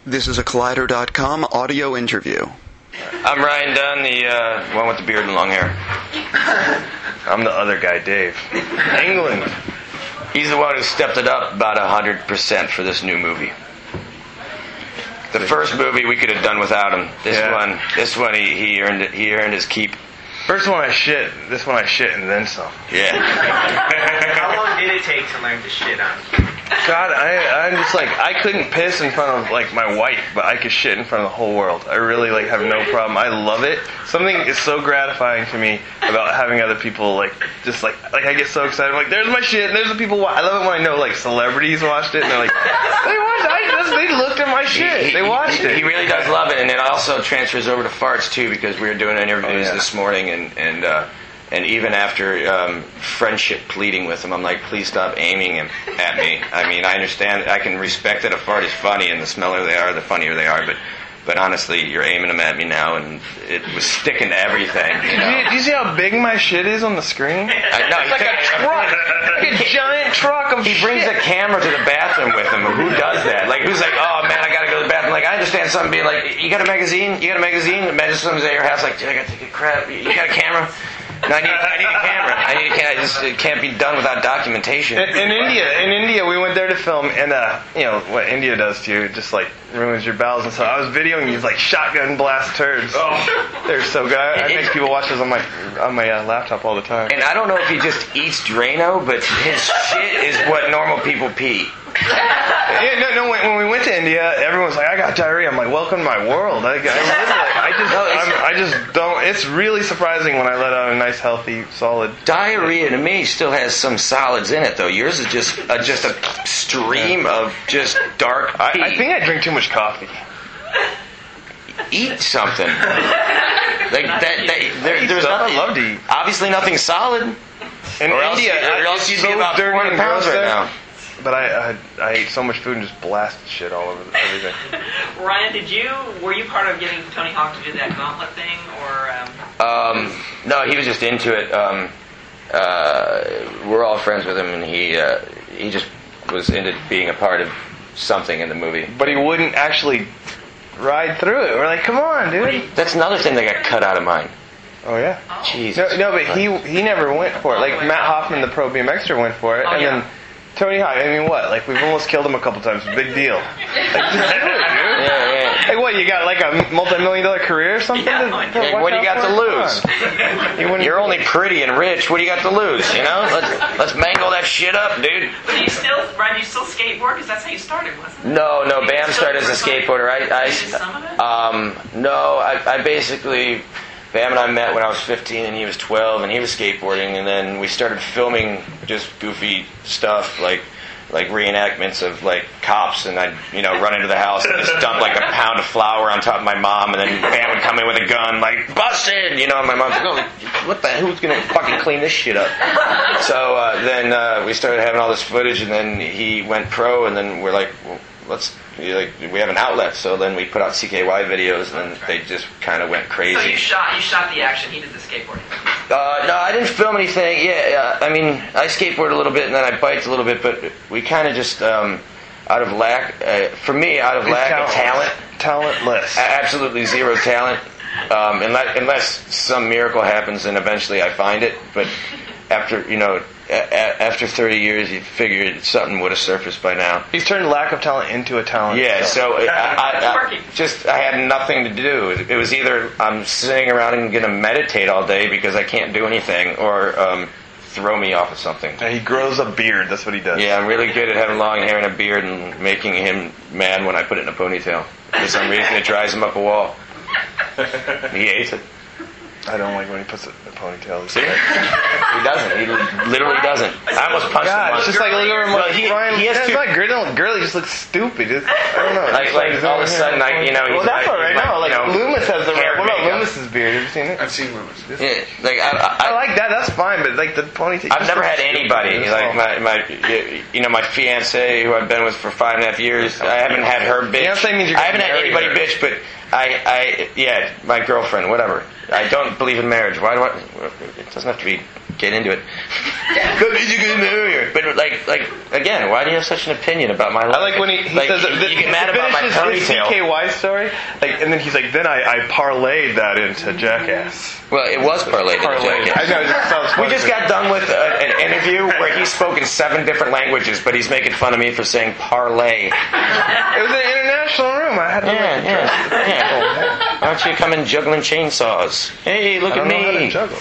This is a Collider.com audio interview. I'm Ryan Dunn, the one with the beard and long hair. I'm the other guy, Dave. England. He's the one who stepped it up about 100% for this new movie. The first movie we could have done without him. This one he earned his keep. First one I shit. This one I shit and then some. Yeah. How long did it take to learn to shit on? God, I'm just like, I couldn't piss in front of like my wife, but I could shit in front of the whole world. I really have no problem. I love it. Something is so gratifying to me about having other people just I get so excited. I'm like, there's my shit. There's the people. I love it when I know celebrities watched it and they're like, they watched. They looked at my shit. They watched it. He really does love it, and it also transfers over to farts too, because we were doing interviews this morning and even after friendship pleading with him, I'm like, please stop aiming him at me. I mean, I understand, I can respect that a fart is funny, and the smeller they are, the funnier they are, but honestly, you're aiming them at me now, and it was sticking to everything. Do you see how big my shit is on the screen? It's like a truck. Like a giant truck of shit. He brings a camera to the bathroom with him. Who does that? Who's like, oh man, I gotta go to the bathroom. I understand something being like, you got a magazine? Imagine someone's at your house like, dude, I gotta take a crap. You got a camera? No, I need a camera. It can't be done without documentation. In India, we went there to film, and what India does to you, it just ruins your bowels and stuff. I was videoing these shotgun blast turds. Oh, they're so good. I make people watch those on my laptop all the time. And I don't know if he just eats Drano, but his shit is what normal people pee. No. When we went to India, everyone was like, "I got diarrhea." I'm like, "Welcome to my world." I just don't. It's really surprising when I let out a nice, healthy, solid. Diarrhea to me still has some solids in it, though. Yours is just a stream of just dark pee. I think I drink too much coffee. Eat something. There's nothing. I love to eat. Obviously, nothing solid. In India, else you'd be about 400 pounds right now. But I ate so much food and just blasted shit all over everything. Ryan, were you part of getting Tony Hawk to do that gauntlet thing, or? No, he was just into it. We're all friends with him, and he just was into being a part of something in the movie. But he wouldn't actually ride through it. We're like, come on, dude. That's another thing that got cut out of mine. Oh yeah. Jesus. No, but he never went for it. Matt Hoffman, the pro BMXer, went for it, then Tony Hawk. I mean, what? We've almost killed him a couple times. Big deal. Just do it, dude. Yeah. What? You got a multi-million-dollar career or something? What do you got to lose? You're only pretty and rich. What do you got to lose? Let's mangle that shit up, dude. But do you still skateboard? Because that's how you started, wasn't it? No. Bam started as a skateboarder. I basically. Bam and I met when I was 15 and he was 12 and he was skateboarding, and then we started filming just goofy stuff like reenactments of cops, and I'd run into the house and just dump a pound of flour on top of my mom, and then Bam would come in with a gun busted, and my mom's like, oh, what the hell, who's gonna fucking clean this shit up? So then we started having all this footage, and then he went pro, and then we're like, well, we have an outlet, so then we put out CKY videos, and then they just kind of went crazy. So you shot the action, he did the skateboarding. No, I didn't film anything. Yeah, I mean, I skateboarded a little bit, and then I biked a little bit, but we kind of just, out of lack of talent. Talentless. Absolutely zero talent. Unless some miracle happens, and eventually I find it, but after 30 years, you figured something would have surfaced by now. He's turned lack of talent into a talent. Yeah, so I had nothing to do. It was either I'm sitting around and going to meditate all day because I can't do anything, or throw me off of something. And he grows a beard. That's what he does. Yeah, I'm really good at having long hair and a beard and making him mad when I put it in a ponytail. For some reason, it drives him up a wall. He hates it. I don't like when he puts it in a ponytail. See? He doesn't. He literally doesn't. I almost punched him once. It's just he has it's to. like girly just looks stupid. I don't know. All of a sudden, he's well, that's all right now. Loomis has the hair. What about Loomis's beard? Have you seen it? I've seen Loomis. Yeah, I like that. That's fine, but the ponytail. I've never had anybody my fiance who I've been with for 5.5 years. I haven't had her bitch. Fiance means you're I haven't had anybody bitch, but my girlfriend, whatever. I don't believe in marriage. Why do I? It doesn't have to be get into it. But like again, why do you have such an opinion about my life? I like when he says you get mad about my his ponytail. CKY story, and then he's like, then I parlayed that into Jackass. Well, it was parlayed into Jackass. I know, it just sounds We funny. just got done with an interview where he spoke in 7 different languages, but he's making fun of me for saying parlay. It was an international room. I had to Yeah. Why don't you come in juggling chainsaws? Hey, look I don't at know how to me. juggle.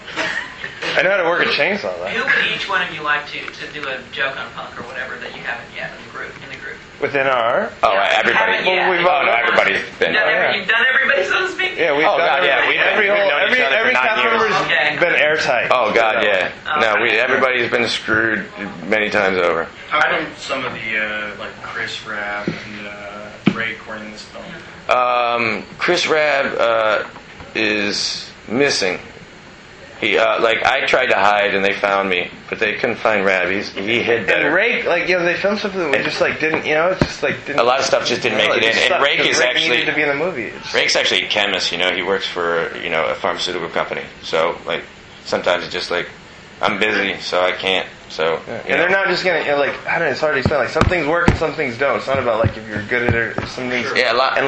I know how to work a chainsaw, though. Who would each one of you like to do a joke on Punk or whatever that you haven't yet in the group? Within our... Oh, everybody. Yeah. Well, we've all Everybody's been. You've done everybody, so to speak? Yeah, we've Oh, done God, yeah. We've known each other for every 9 cast years. member's Okay. been airtight. Oh God, yeah. No, Okay. everybody's been screwed many times over. How come some of the like Chris Rabb and Rake were in this film? Chris Rabb is missing. He I tried to hide and they found me, but they couldn't find Rabb. He hid better. And Rake, they filmed something that we just didn't, it's just didn't. A lot of stuff just didn't make it in. And Rake is actually needed to be in the movie. Rake's actually a chemist. He works for a pharmaceutical company. So sometimes it's just I'm busy, so I can't. So And they're not just gonna I don't know. It's hard to explain. Some things work and some things don't. It's not about if you're good at it or some things. Yeah, a lot. And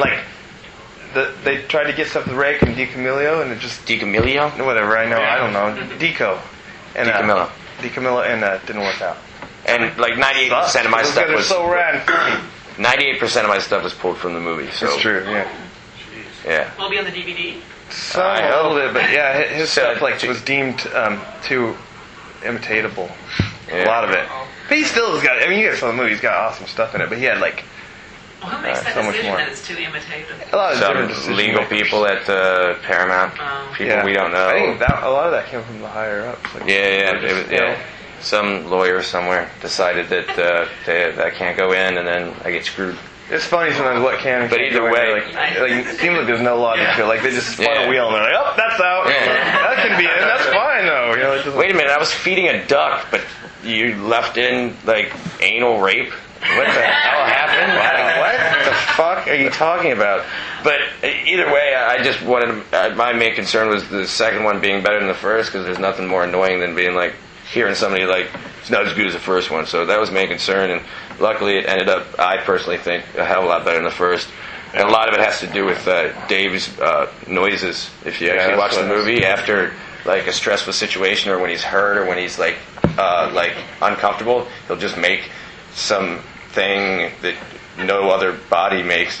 they tried to get stuff with Rake and DiCamillo, and it just DiCamillo? whatever. I know. I don't know. Deco. And DiCamillo. DiCamillo, and didn't work out. And 98% of my Those stuff guys are was so rad and funny. 98% of my stuff was pulled from the movie. So It's true. Yeah. yeah. Will it be on the DVD? Some I a little hope. bit, but yeah, his So, stuff was deemed too imitatable. Yeah. A lot of it. But he still has got. You guys saw the movie. He's got awesome stuff in it. But he had Well, who makes that so much decision more. that it's too imitative? a lot of different Some decision legal makers. people at Paramount. People Yeah. we don't know. I think a lot of that came from the higher ups. Yeah. Some lawyer somewhere decided that I can't go in, and then I get screwed. It's funny sometimes what can. and But can't either go in. way- it seems like there's no logic to it. They just spun Yeah. a wheel and they're like, oh, that's out. Yeah. That can be in. That's fine though. It doesn't- Wait a minute, I was feeding a duck, but you left in anal rape. What the hell happened? What the fuck are you talking about? But either way, I just wanted. My main concern was the second one being better than the first, because there's nothing more annoying than being hearing somebody it's not as good as the first one. So that was my main concern, and luckily it ended up, I personally think, a hell of a lot better than the first. And a lot of it has to do with Dave's noises. If you actually that's watch the what it is. movie after a stressful situation, or when he's hurt, or when he's uncomfortable, he'll just make some thing that no other body makes.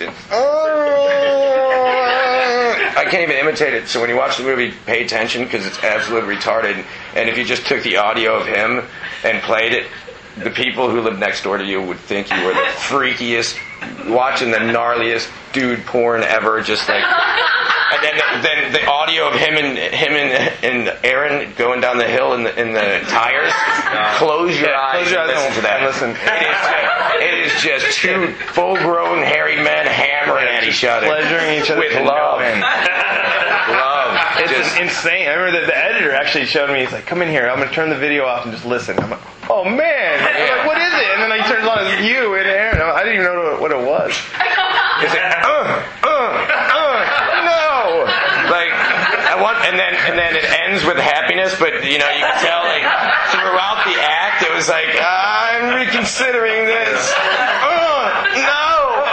I can't even imitate it. So when you watch the movie, pay attention, because it's absolutely retarded. And if you just took the audio of him and played it, the people who live next door to you would think you were the freakiest, watching the gnarliest dude porn ever. And then the audio of him and Aaron going down the hill in the tires. Close your eyes and listen to that. Listen. It is just two full-grown hairy men hammering at each other, pleasuring each other with to love. no end. Love. It's Just- insane. I remember that the editor actually showed me. He's like, "Come in here. I'm going to turn the video off and just listen." I'm like, "Oh man!" I'm like, "What is it?" And then he turns on. It's you and Aaron. I didn't even know what it was. It's no. And then it ends with happiness, but you can tell throughout the act it was I'm reconsidering this. No.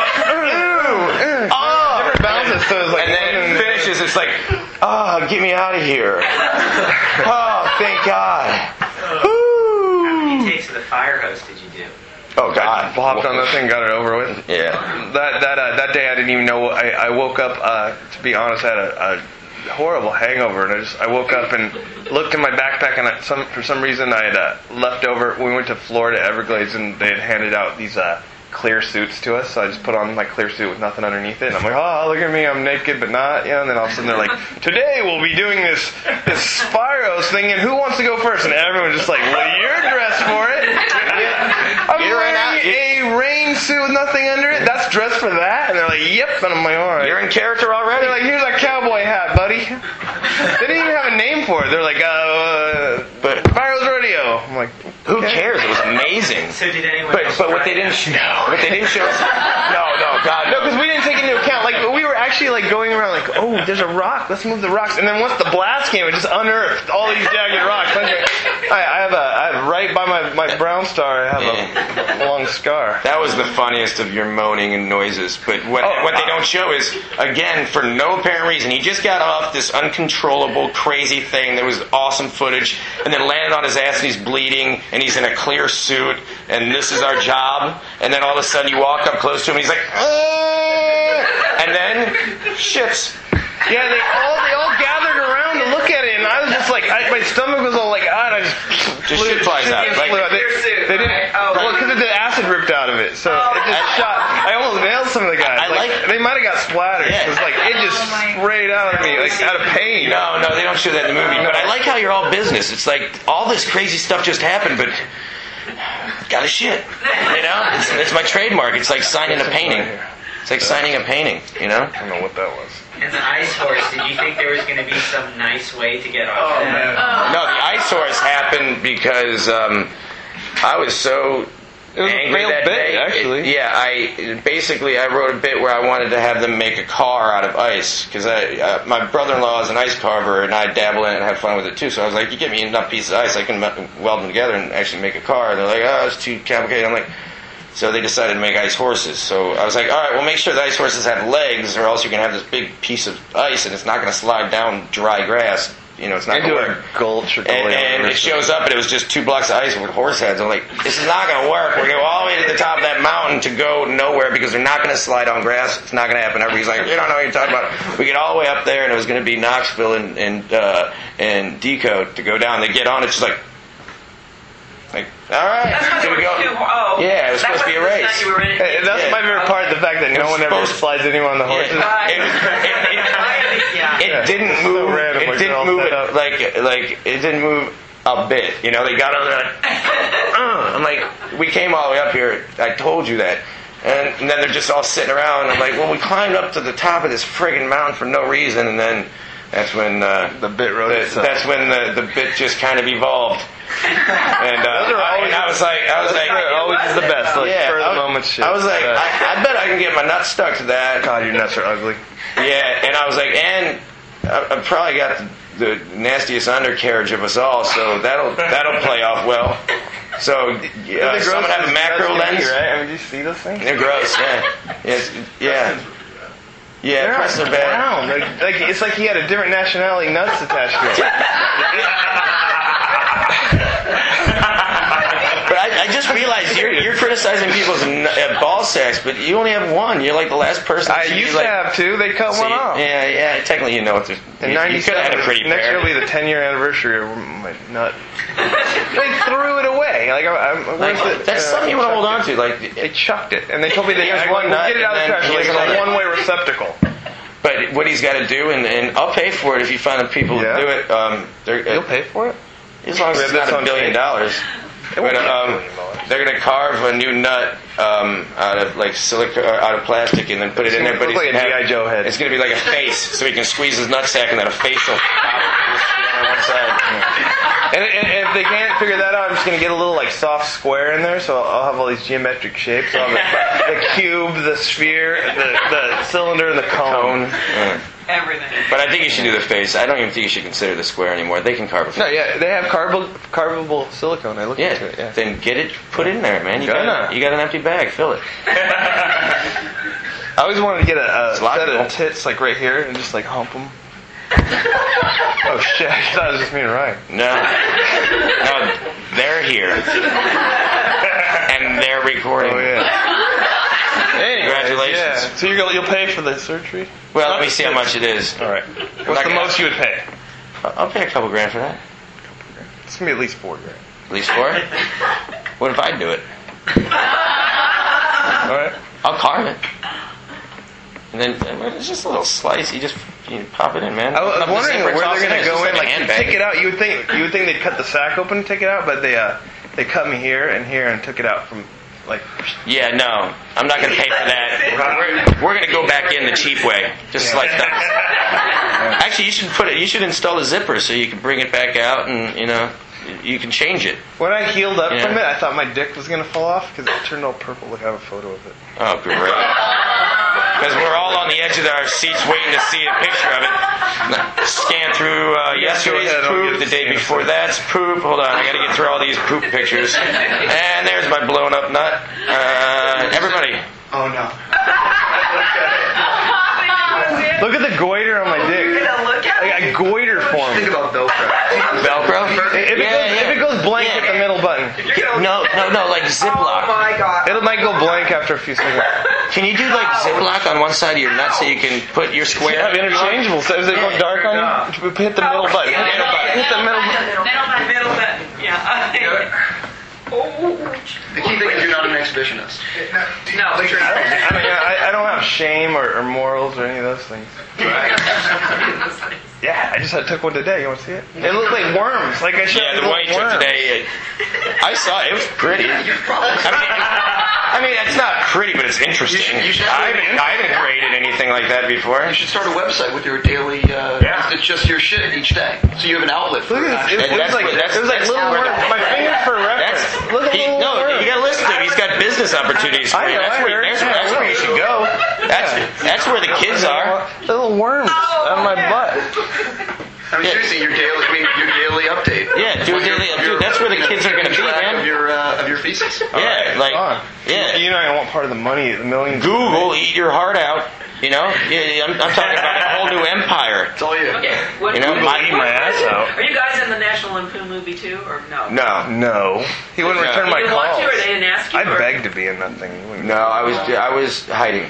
Different bounces. So it's And then it finishes. It's get me out of here. Oh, thank God. How many takes of the fire hose did you do? Oh God. Flopped on that thing, got it over with. Yeah. That day I didn't even know. I woke up. To be honest, I had a horrible hangover, and I woke up and looked in my backpack, and for some reason I had left over. We went to Florida Everglades, and they had handed out these clear suits to us. So I just put on my clear suit with nothing underneath it, and I'm like, oh, look at me, I'm naked but not. And then all of a sudden they're like, today we'll be doing this Spyros thing, and who wants to go first? And everyone's just like, well, you're dressed for it. I'm wearing a rain suit with nothing under it. That's dressed for that? And they're like, yep. And I'm like, all right. You're in character already. They're like, here's a cowboy hat, buddy. They didn't even have a name for it. They're like, But Spyros Rodeo. I'm like, who okay. cares? It was amazing. So did anyone But else what try they it? didn't show. What they didn't show. No, God, No, because we didn't take into account. We were actually like going around like, oh, there's a rock. Let's move the rocks. And then once the blast came, it just unearthed all these jagged rocks. I have right by my brown star. I have a long scar. That was the funniest of your moaning and noises. But what they don't show is, again, for no apparent reason, he just got off this uncontrollable, crazy thing that was awesome footage, and then landed on his ass and he's bleeding, and he's in a clear suit, and this is our job. And then all of a sudden you walk up close to him and he's like, and then shits. Yeah, they all gathered around to look at it, and I was just like, my stomach was all like, and I just shit flies out. Like, they didn't, well, because the acid ripped out of it, so it just shot. I almost nailed some of the guys. They might have got splattered. Yeah. It was like, it just sprayed out of me, like out of pain. No, they don't show that in the movie. But I like how you're all business. It's like all this crazy stuff just happened, but gotta shit. You know, it's my trademark. It's like signing a painting. It's like signing a painting. You know. I don't know what that was. And the ice horse, did you think there was going to be some nice way to get off that? No, the ice horse happened because I was so angry that day. Actually. I wrote a bit where I wanted to have them make a car out of ice because my brother-in-law is an ice carver and I dabble in it and have fun with it too. So I was like, you give me enough pieces of ice, I can weld them together and actually make a car. And they're like, oh, it's too complicated. I'm like. So they decided to make ice horses. So I was like, all right, well, make sure the ice horses have legs, or else you're going to have this big piece of ice, and it's not going to slide down dry grass. You know, it's not going to work. Gulch or and it shows up, and it was just 2 blocks of ice with horse heads. I'm like, this is not going to work. We're going to go all the way to the top of that mountain to go nowhere because they're not going to slide on grass. It's not going to happen. Everybody's like, you don't know what you're talking about. We get all the way up there, and it was going to be Knoxville and Deco to go down. They get on, it's just like, all right, here we go. Yeah, it was supposed to be a race. That's my favorite part, the fact that no one ever slides anyone on the horses. It didn't move. It didn't move it didn't move a bit. You know, they got on there like, I'm like, we came all the way up here. I told you that. And then they're just all sitting around. I'm like, well, we climbed up to the top of this friggin' mountain for no reason. And then that's when the bit that's when the bit just kind of evolved. And I was like, always the best. Like, yeah, for the moment shit. I was like, I bet I can get my nuts stuck to that. God, your nuts are ugly. Yeah, and I was like, and I probably got the nastiest undercarriage of us all, so that'll play off well. So someone have a macro lens, right? I mean, do you see those things? They're gross. Yeah. Yeah, press are bad. Like it's like he had a different nationality nuts attached to it. But I just realized you're criticizing people's ball sacks, but you only have one. You're like the last person. I used to have 2. They cut one off. Yeah. Technically, you know what? You could have had a pretty next pair. year will be the 10-year anniversary of my nut. They threw it away. That's something you want to hold on to. Like they chucked it, and they told me they had one nut. Get it out of the trash. Like a one-way receptacle. But what he's got to do, and I'll pay for it if you find the people who do it. You'll pay for it as long as it's not $1 billion. But they're going to carve a new nut out of like out of plastic, and then put it in there. But it's like a G.I. Joe head. It's going to be like a face, so he can squeeze his nutsack, and then a face will pop on one side. And if they can't figure that out, I'm just going to get a little like soft square in there, so I'll have all these geometric shapes. I'll have the cube, the sphere, the cylinder, and the cone. Yeah. Everything. But I think you should do the face. I don't even think you should consider the square anymore. They can carve a face. No, yeah, they have carvable silicone. I looked into it. Yeah. Then get it, put it in there, man. You got an empty bag. Fill it. I always wanted to get a set of tits like right here and just like hump them. Oh shit! I thought it was just me and Ryan. No, they're here and they're recording. Oh yeah. Anyways, congratulations. Yeah. So you'll pay for the surgery? Well, let me see how much it is. All right. What's the most you would pay? I'll pay a couple grand for that. It's gonna be at least $4 grand. At least 4? What if I do it? All right. I'll carve it. And then it's just a little slice. You pop it in, man. I was wondering where they're going to go in, like take it out. You would think they'd cut the sack open and take it out, but they cut me here and took it out from like. Yeah, no, I'm not going to pay for that. We're going to go back in the cheap way, just like that. Actually, you should install a zipper so you can bring it back out, and you can change it. When I healed up from it, I thought my dick was going to fall off because it turned all purple. Look, I have a photo of it. Oh, great. because we're all on the edge of our seats waiting to see a picture of it. Scan through yesterday's poop, the day before that's poop. Hold on, I got to get through all these poop pictures. And there's my blown up nut. Everybody. Oh no. Look at the goiter on my dick. Like a goiter form. Think about Velcro. Velcro? If it goes blank at the middle button. No, like Ziploc. Oh my god. It might go blank after a few seconds. Can you do like Ziploc on one side of your nut so you can put your square? Yeah, interchangeable. So if they go dark on you, hit the middle button. Hit the middle button. Middle button. Yeah. The key thing is you're not an exhibitionist. No. I mean, I don't have shame or morals or any of those things. Yeah, I just took one today. You want to see it? It looked like worms. Like I showed Yeah, the one you took today. I saw it. It was pretty. I mean, it's not pretty, but it's interesting. I haven't created anything like that before. You should start a website with your daily. It's just your shit each day, so you have an outlet for Look it. at this. It was like little worms. My fingers for reference. Look at little worms. You got to listen to him. He's got business opportunities for you. That's where you should go. That's where the kids are. Little worms on my butt. I mean, seriously, your daily update. Yeah, do a daily update. That's where the kids are going to be, man. Of your feces. Yeah, You know, I want part of the money, the millions. Google, eat your heart out. You know, I'm talking about a whole new empire. It's all you. Okay. You know, eat my ass out. Are you guys in the National Lampoon movie too, or no? No. He wouldn't return my You want calls. to, or they didn't ask you? I or? begged to be in that thing. No, I was hiding.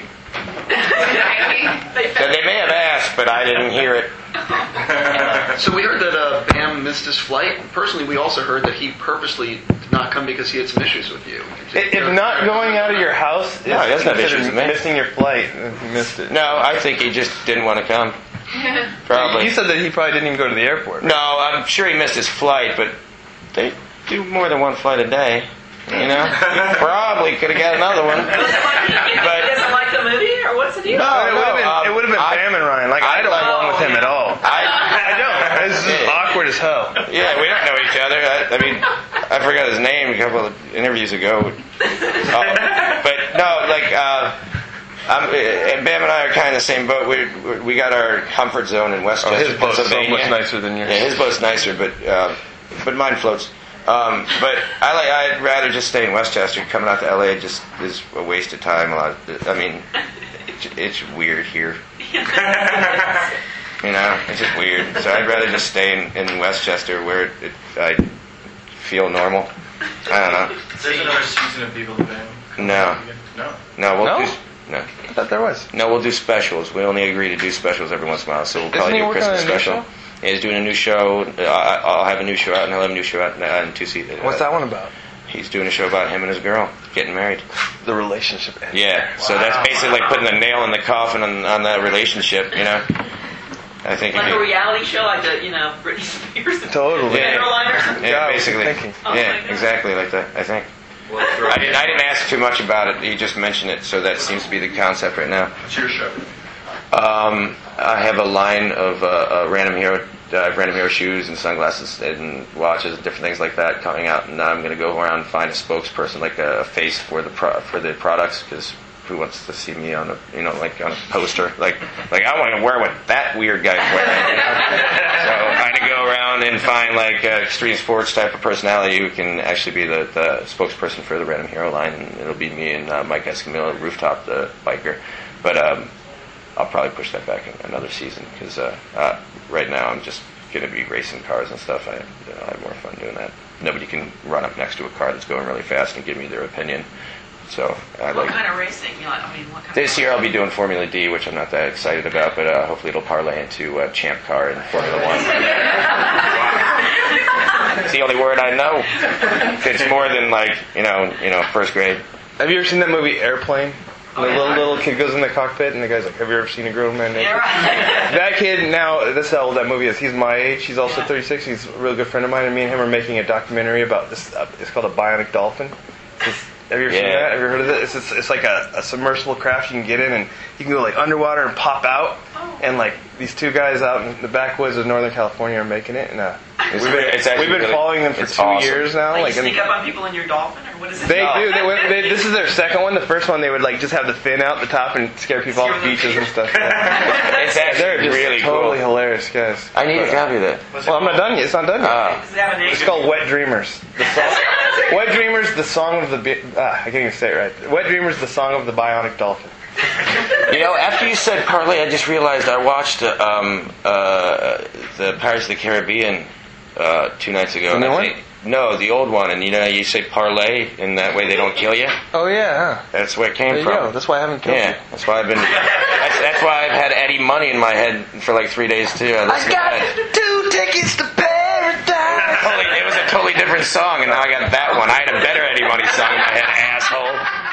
They may have asked, but I didn't hear it. So we heard that Bam missed his flight. Personally, we also heard that he purposely did not come because he had some issues with you. If not going out of your house is No, he doesn't have issues considered with me. missing your flight, he missed it. No, I think he just didn't want to come. Probably. You said that he probably didn't even go to the airport. No, I'm sure he missed his flight, but they do more than one flight a day. You know, probably could have got another one. He doesn't like the movie, or what's the deal? It would have been Bam and Ryan. Like I don't get along with him at all. I don't. This is awkward as hell. Yeah, we don't know each other. I mean, I forgot his name a couple of interviews ago. But no, like, Bam and I are kind of the same boat. We got our comfort zone in Westchester, His boat's so Pennsylvania. much nicer than yours. Yeah, his boat's nicer, but mine floats. But I'd rather just stay in Westchester. Coming out to LA just is a waste of time. It's weird here. You know, it's just weird. So I'd rather just stay in Westchester where I feel normal. I don't know. There's another season of People to Bam. No. No. No. I thought there was. No, we'll do specials. We only agree to do specials every once in a while, so we'll probably Isn't he do a working Christmas on a new special. show? Yeah, he's doing a new show. I'll have a new show out, and he'll have a new show out in 2 seasons. What's that one about? He's doing a show about him and his girl getting married. The relationship. Yeah, so that's basically like putting the nail in the coffin on that relationship, you know? I think Like if a you, reality show, like the Britney Spears. Totally. Yeah. Caroline or something. yeah, God, basically. thinking. Oh my Yeah, God. exactly like that, I think. I didn't ask too much about it. He just mentioned it, so that seems to be the concept right now. What's your show? I have a line of Random Hero shoes and sunglasses and watches and different things like that coming out, and I'm going to go around and find a spokesperson, like a face for the products, because who wants to see me on a on a poster? Like I want to wear what that weird guy's wearing. You know? So I had to go around and find like an extreme sports type of personality who can actually be the spokesperson for the Random Hero line, and it'll be me and Mike Escamilla, Rooftop, the biker. But I'll probably push that back in another season because right now I'm just going to be racing cars and stuff. I have more fun doing that. Nobody can run up next to a car that's going really fast and give me their opinion. So What kind of racing? What kind this year I'll be doing Formula D, which I'm not that excited about, but hopefully it'll parlay into Champ Car and Formula 1. It's the only word I know. It's more than first grade. Have you ever seen that movie Airplane? The little kid goes in the cockpit and the guy's like, "Have you ever seen a grown man naked?" Yeah, right. That kid now, this is how old that movie is. He's my age. He's also 36. He's a real good friend of mine, and me and him are making a documentary about this. It's called A Bionic Dolphin. Have you ever seen that? Have you heard of it? It's like a submersible craft you can get in, and you can go like underwater and pop out. And like these two guys out in the backwoods of Northern California are making it, and It's We've actually been really- following them for it's 2 awesome. years now. Like, Like, you sneak up on people in your dolphin, or what is it? they do. This is their second one. The first one, they would like just have the fin out the top and scare people off beaches and stuff. Yeah. It's actually They're just really totally cool. hilarious guys. I need a copy of that. Well, I'm not done yet. It's not done yet. Does it have a name? It's called Wet Dreamers. The song, Wet Dreamers, the song of the... I can't even say it right. Wet Dreamers, the song of the bionic dolphin. You know, after you said parlay, I just realized I watched the Pirates of the Caribbean 2 nights ago. The and new I one? think- No, the old one. And you know, you say parlay, and that way they don't kill you. Oh, yeah. That's where it came There you from. go. That's why I haven't killed Yeah, that's why I've been. That's why I've had Eddie Money in my head for like 3 days too. I got 2 tickets to paradise. it was a totally different song, and now I got that one. I had a better Eddie Money song in my head, asshole.